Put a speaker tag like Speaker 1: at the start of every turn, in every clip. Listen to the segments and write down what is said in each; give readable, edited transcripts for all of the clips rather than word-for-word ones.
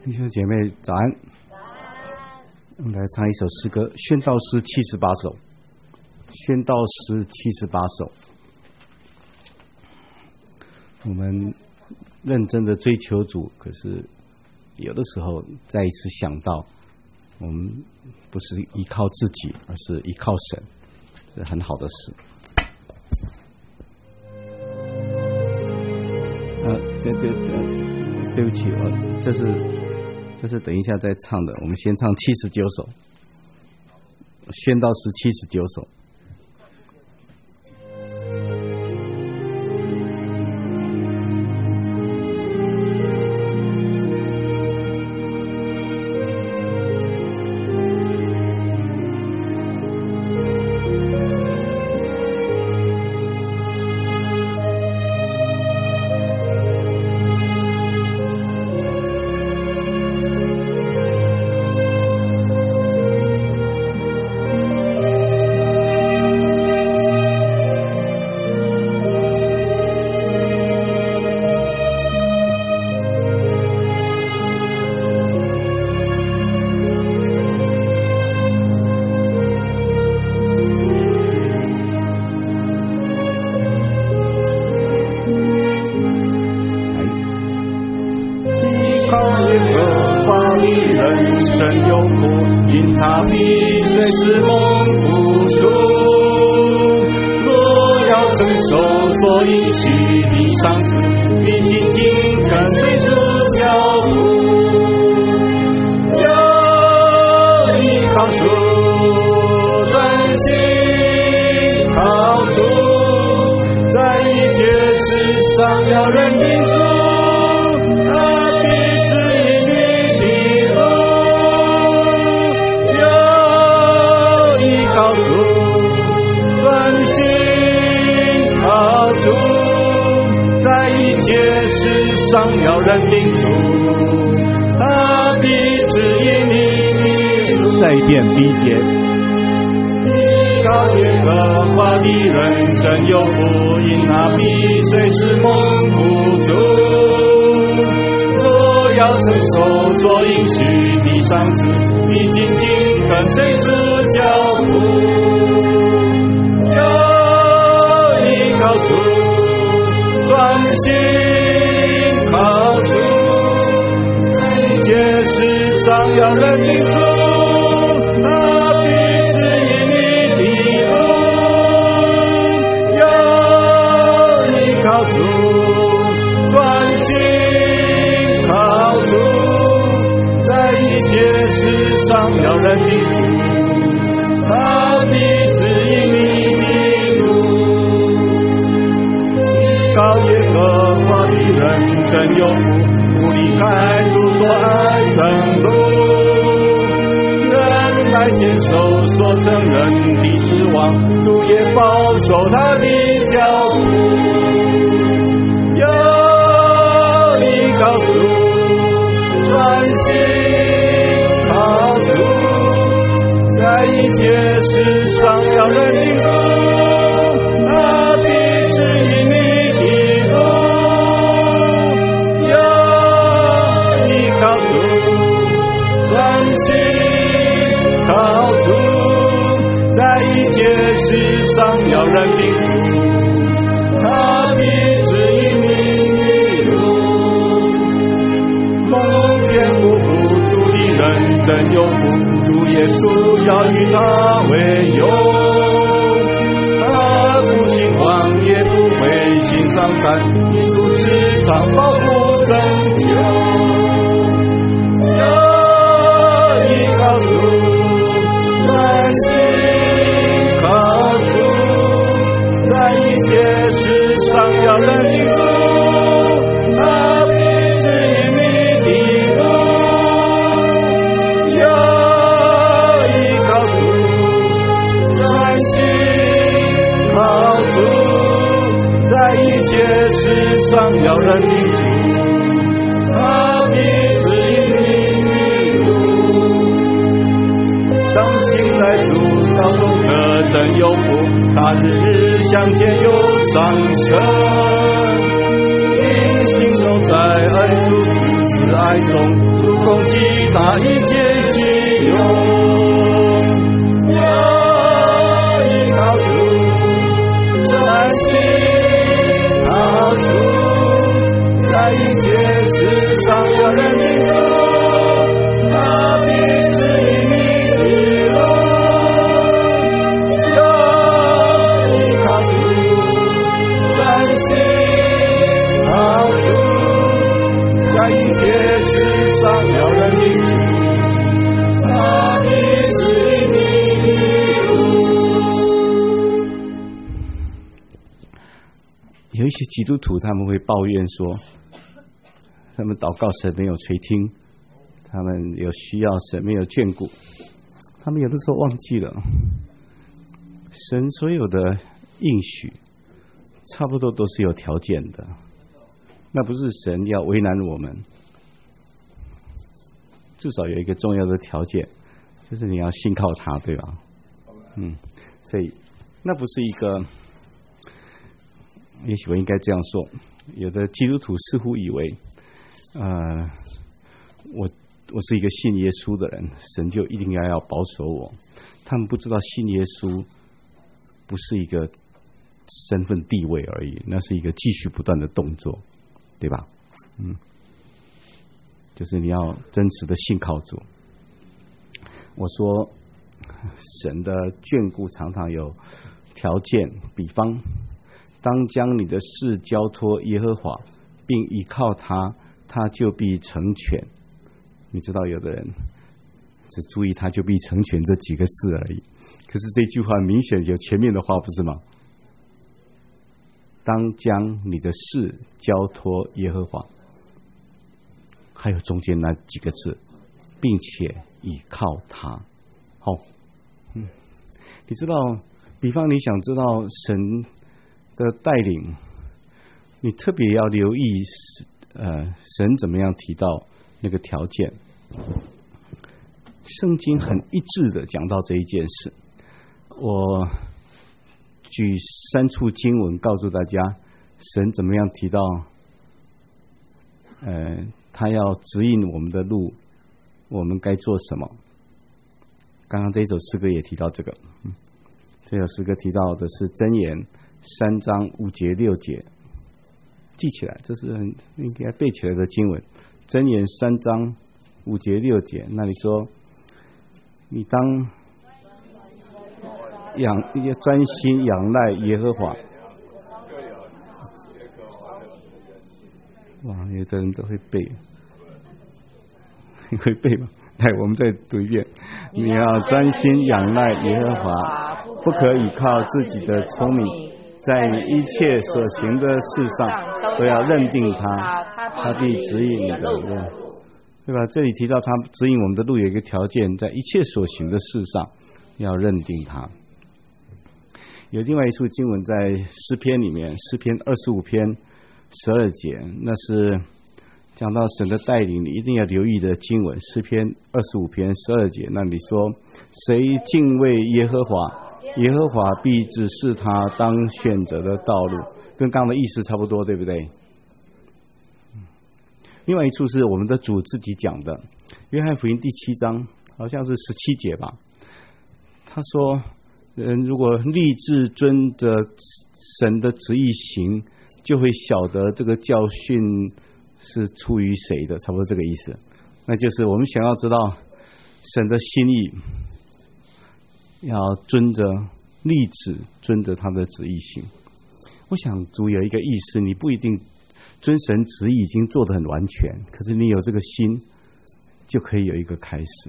Speaker 1: 弟兄姐妹早安。我们来唱一首诗歌，宣道诗78首。宣道诗78首。我们认真的追求主，可是有的时候再一次想到，我们不是依靠自己，而是依靠神，是很好的事。对不起，这是等一下再唱的。我们先唱79首，宣道诗79首。
Speaker 2: 上升，因信守在恩主之慈爱中，主攻击打一切虚荣，要依靠主，专心靠主，在一切事上要认定主，他必指引你的路，要依靠主，专心靠主，在一切事上要认定主，他必指引你的路。
Speaker 1: 有一些基督徒他们会抱怨说，他们祷告神没有垂听，他们有需要神没有眷顾，他们有的时候忘记了神所有的应许差不多都是有条件的，那不是神要为难我们，至少有一个重要的条件，就是你要信靠他，对吧？所以那不是一个，也许我应该这样说，有的基督徒似乎以为我是一个信耶稣的人，神就一定要保守我，他们不知道信耶稣不是一个身份地位而已，那是一个继续不断的动作，对吧？就是你要真实的信靠主。我说神的眷顾常常有条件，比方当将你的事交托耶和华，并依靠他，他就必成全。你知道有的人只注意他就必成全这几个字而已，可是这句话明显有前面的话，不是吗？当将你的事交托耶和华，还有中间那几个字，并且依靠他。你知道，比方你想知道神的带领，你特别要留意神怎么样提到那个条件。圣经很一致的讲到这一件事。我举3处经文告诉大家，神怎么样提到他要指引我们的路，我们该做什么。刚刚这一首诗歌也提到这个，这首诗歌提到的是箴言3章5节6节，记起来，这是应该背起来的经文。箴言3章5节6节，那你说你当专心仰赖耶和华。哇，有的人都会背，你会背吗？来，我们再读一遍。你要专心仰赖耶和华，不可倚靠自己的聪明，在你一切所行的事上都要认定他，他必指引你的路，对吧？这里提到他指引我们的路有一个条件，在一切所行的事上要认定他。有另外一处经文在诗篇里面，诗篇25篇12节，那是讲到神的带领，你一定要留意的经文。诗篇25篇12节，那你说谁敬畏耶和华，耶和华必指示他当选择的道路，跟刚刚的意思差不多，对不对？另外一处是我们的主自己讲的，约翰福音第7章好像是17节吧，他说人如果立志遵着神的旨意行，就会晓得这个教训是出于谁的，差不多这个意思。那就是我们想要知道神的心意，要立志遵着他的旨意行。我想主有一个意思，你不一定遵神旨意已经做得很完全，可是你有这个心，就可以有一个开始。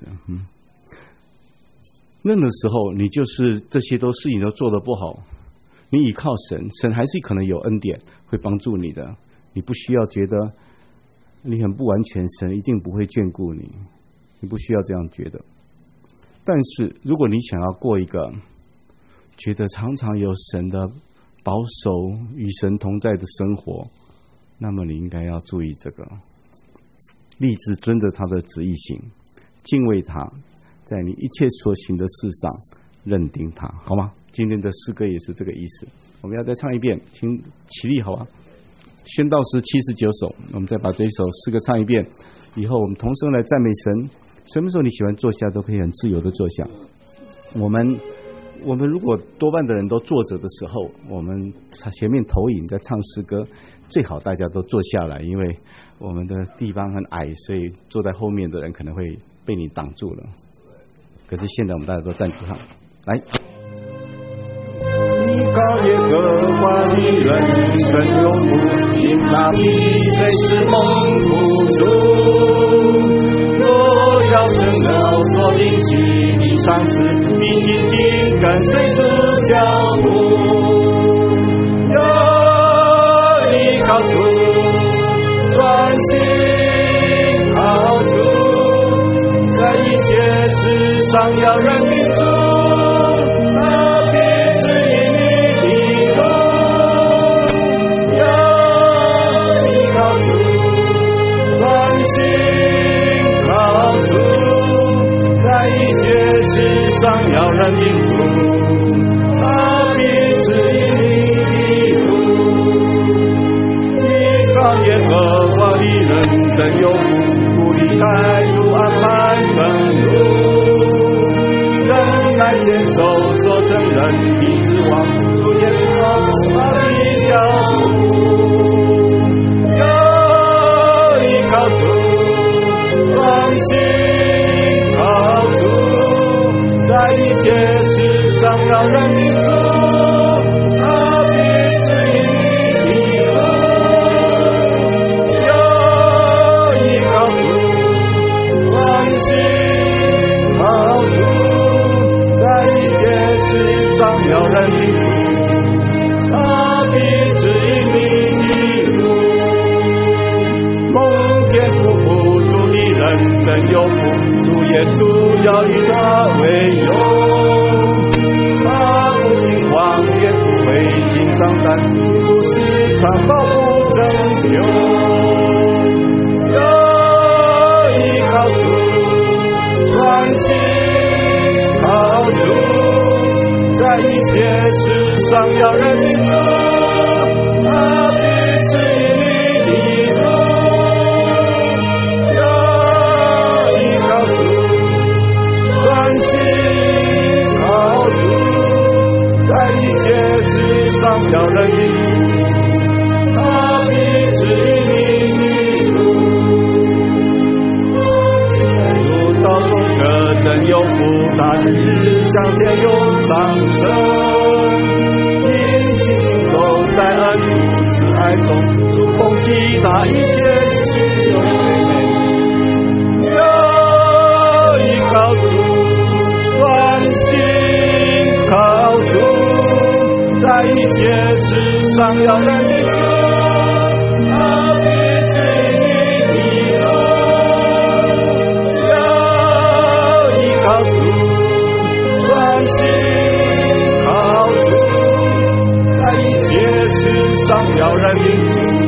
Speaker 1: 那个时候你就是这些都事情都做得不好，你倚靠神，神还是可能有恩典会帮助你的，你不需要觉得你很不完全，神一定不会眷顾你，你不需要这样觉得。但是如果你想要过一个觉得常常有神的保守与神同在的生活，那么你应该要注意这个，立志遵着他的旨意行，敬畏他，在你一切所行的事上认定他，好吗？今天的诗歌也是这个意思。我们要再唱一遍，请起立，好吧？宣道诗79首，我们再把这一首诗歌唱一遍。 以后我们同声来赞美神。什么时候你喜欢坐下，都可以很自由的坐下。我们如果多半的人都坐着的时候，我们前面投影在唱诗歌，最好大家都坐下来，因为我们的地方很矮，所以坐在后面的人可能会被你挡住了。可是现在我们大家都站住上来。
Speaker 2: 依靠耶和华的人真有福，因他必随时蒙福主。若要承受所应许的赏赐，必紧紧跟随主脚步。要依靠主，专心靠主，在一切事上要认定主。上要认定主，他必指引你的路。依靠耶和华的人真有福，不离开主安排分路。人来接受所承认的指望，主耶稣他的脚步。要依靠主，专心靠主。在一切事上要认定主，他必指引你的路。要依靠主，专心靠主，在一切事上要认定主，他必指引你的路。蒙天父福主的人真有福，主耶稣要以他为荣，他不惊慌也不会紧张胆，主时常保护拯救。要依靠主，专心靠主，在一切事上要认定主，他必指引你的路。专心靠主，在一切事上要认定主，他必指引你的路。主道中可真有福，他的日向前有上升，因信心走在恩主慈爱中，主供给他一切需用美美。要依靠主，专心靠主，在一切事上要认定主，他必指引你的路。要依靠主，专心靠主，在一切事上要认定主。